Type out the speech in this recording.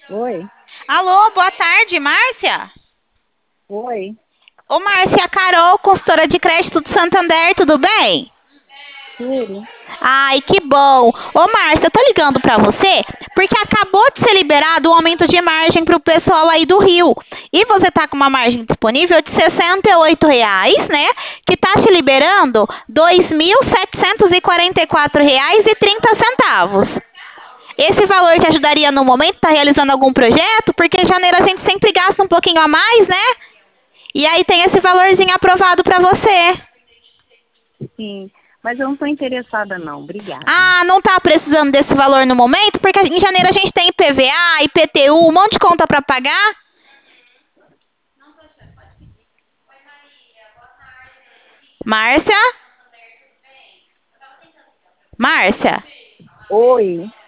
Oi, Alô, boa tarde, Márcia. oi, Ô, Márcia, Carol, consultora de crédito do Santander, tudo bem? tudo. Ai, que bom. Ô, Márcia, eu tô ligando pra você porque acabou de ser liberado um aumento de margem pro pessoal aí do Rio. E você tá com uma margem disponível de R$ 68, né? Que tá te liberando R$ 2.744,30. Esse valor te ajudaria no momento, tá realizando algum projeto? Porque em janeiro a gente sempre gasta um pouquinho a mais, né? E aí tem esse valorzinho aprovado para você. Sim, mas eu não estou interessada não, obrigada. Ah, não tá precisando desse valor no momento? Porque em janeiro a gente tem IPVA, IPTU, um monte de conta para pagar. Márcia? Márcia? Oi,